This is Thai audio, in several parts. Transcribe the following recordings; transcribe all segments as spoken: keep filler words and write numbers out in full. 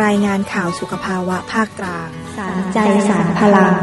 รายงานข่าวสุขภาวะภาคกลางสารใจสารพลัง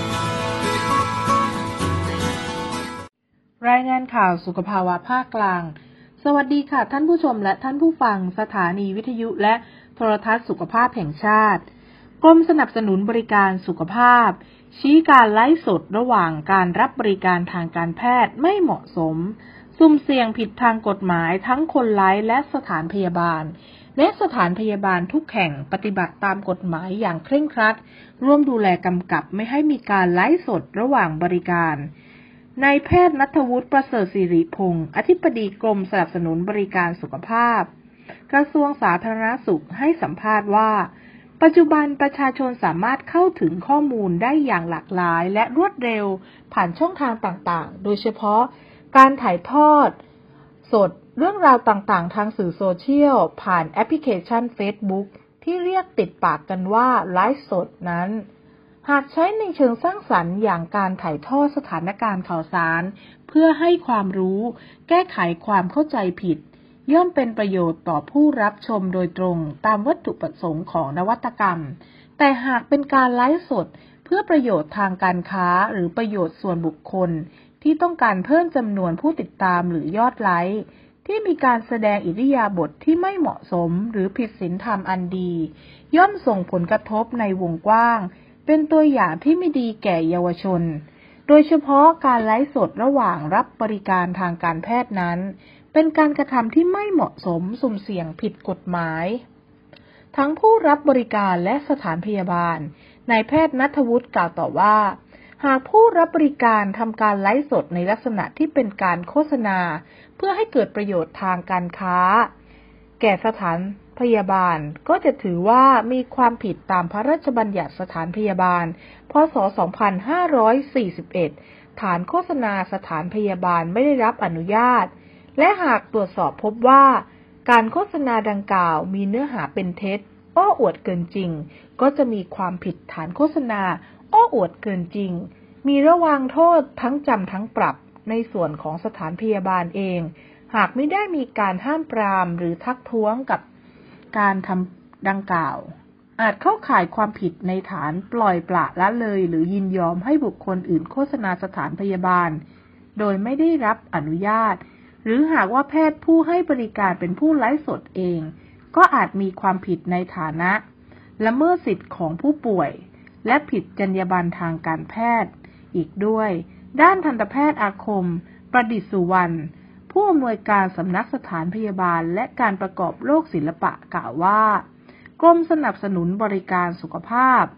รายงานข่าวสุขภาวะภาคกลางสวัสดีค่ะท่านผู้ชมและท่านผู้ฟังสถานีวิทยุและโทรทัศน์สุขภาพแห่งชาติกรมสนับสนุนบริการสุขภาพชี้การไลฟ์สดระหว่างการรับบริการทางการแพทย์ไม่เหมาะสมสุ่มเสี่ยงผิดทางกฎหมายทั้งคนไลฟ์และสถานพยาบาลและสถานพยาบาลทุกแห่งปฏิบัติตามกฎหมายอย่างเคร่งครัดร่วมดูแลกำกับไม่ให้มีการไลฟ์สดระหว่างบริการนายแพทย์ณัฐวุฒิประเสริฐศิริพงศ์อธิบดีกรมสนับสนุนบริการสุขภาพกระทรวงสาธารณสุขให้สัมภาษณ์ว่าปัจจุบันประชาชนสามารถเข้าถึงข้อมูลได้อย่างหลากหลายและรวดเร็วผ่านช่องทางต่างๆโดยเฉพาะการถ่ายทอดสดเรื่องราวต่างๆทางสื่อโซเชียลผ่านแอปพลิเคชัน Facebook ที่เรียกติดปากกันว่าไลฟ์สดนั้นหากใช้ในเชิงสร้างสรรค์อย่างการถ่ายทอดสถานการณ์ข่าวสารเพื่อให้ความรู้แก้ไขความเข้าใจผิดย่อมเป็นประโยชน์ต่อผู้รับชมโดยตรงตามวัตถุประสงค์ของนวัตกรรมแต่หากเป็นการไลฟ์สดเพื่อประโยชน์ทางการค้าหรือประโยชน์ส่วนบุคคลที่ต้องการเพิ่มจำนวนผู้ติดตามหรือยอดไลค์ที่มีการแสดงอิริยาบถที่ไม่เหมาะสมหรือผิดศีลธรรมอันดีย่อมส่งผลกระทบในวงกว้างเป็นตัวอย่างที่ไม่ดีแก่เยาวชนโดยเฉพาะการไลฟ์สดระหว่างรับบริการทางการแพทย์นั้นเป็นการกระทำที่ไม่เหมาะสมสุ่มเสี่ยงผิดกฎหมายทั้งผู้รับบริการและสถานพยาบาลนายแพทย์ณัฐวุฒิกล่าวต่อว่าหากผู้รับบริการทำการไลฟ์สดในลักษณะที่เป็นการโฆษณาเพื่อให้เกิดประโยชน์ทางการค้าแก่สถานพยาบาลก็จะถือว่ามีความผิดตามพระราชบัญญัติสถานพยาบาลพ.ศ. สองพันห้าร้อยสี่สิบเอ็ดฐานโฆษณาสถานพยาบาลไม่ได้รับอนุญาตและหากตรวจสอบพบว่าการโฆษณาดังกล่าวมีเนื้อหาเป็นเท็จโอ้อวดเกินจริงก็จะมีความผิดฐานโฆษณาโอ้อวดเกินจริงมีระวางโทษทั้งจำทั้งปรับในส่วนของสถานพยาบาลเองหากไม่ได้มีการห้ามปรามหรือทักท้วงกับการทำดังกล่าวอาจเข้าข่ายความผิดในฐานปล่อยปละละเลยหรือยินยอมให้บุคคลอื่นโฆษณาสถานพยาบาลโดยไม่ได้รับอนุญาตหรือหากว่าแพทย์ผู้ให้บริการเป็นผู้ไลฟ์สดเองก็อาจมีความผิดในฐานะละเมิดสิทธิของผู้ป่วยและผิดจรรยาบรรณทางการแพทย์อีกด้วยด้านทันตแพทย์อาคมประดิษฐ์สุวรรณผู้อำนวยการสำนักสถานพยาบาลและการประกอบโรคศิลปะกล่าวว่ากรมสนับสนุนบริการสุขภาพ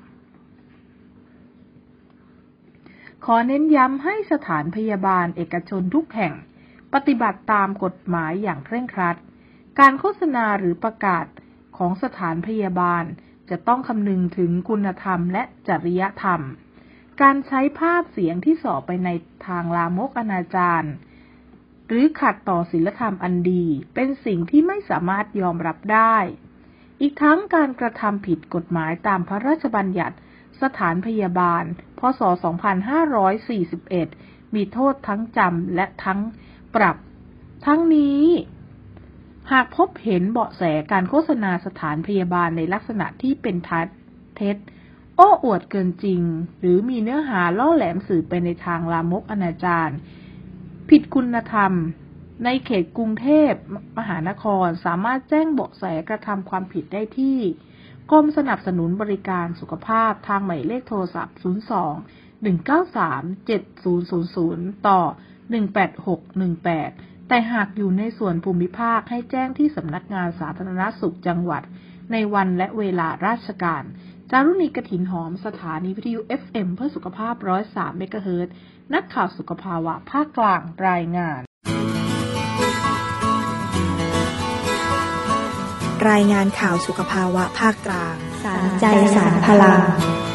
ขอเน้นย้ำให้สถานพยาบาลเอกชนทุกแห่งปฏิบัติตามกฎหมายอย่างเคร่งครัดการโฆษณาหรือประกาศของสถานพยาบาลจะต้องคำนึงถึงคุณธรรมและจริยธรรมการใช้ภาพเสียงที่ส่อไปในทางลามกอนาจารหรือขัดต่อศีลธรรมอันดีเป็นสิ่งที่ไม่สามารถยอมรับได้อีกทั้งการกระทำผิดกฎหมายตามพระราชบัญญัติสถานพยาบาลพ.ศ. สองพันห้าร้อยสี่สิบเอ็ดมีโทษทั้งจำและทั้งปรับทั้งนี้หากพบเห็นเบาะแสการโฆษณาสถานพยาบาลในลักษณะที่เป็นเท็จโอ้อวดเกินจริงหรือมีเนื้อหาล่อแหลมสื่อไปในทางลามกอนาจารผิดคุณธรรมในเขตกรุงเทพมหานครสามารถแจ้งเบาะแสกระทำความผิดได้ที่กรมสนับสนุนบริการสุขภาพทางหมายเลขโทรศัพท์ศูนย์ สอง หนึ่ง เก้า สาม เจ็ด ศูนย์ ศูนย์ ศูนย์ต่อหนึ่ง แปด หก หนึ่ง แปดแต่หากอยู่ในส่วนภูมิภาคให้แจ้งที่สำนักงานสาธารณสุขจังหวัดในวันและเวลาราชการจารุณี กฐินหอมสถานีวิทยุ เอฟ เอ็ม เพื่อสุขภาพ หนึ่งร้อยสาม เมกะเฮิรตซ์นักข่าวสุขภาวะภาคกลางรายงานรายงานข่าวสุขภาวะภาคกลางสารใจสารพลัง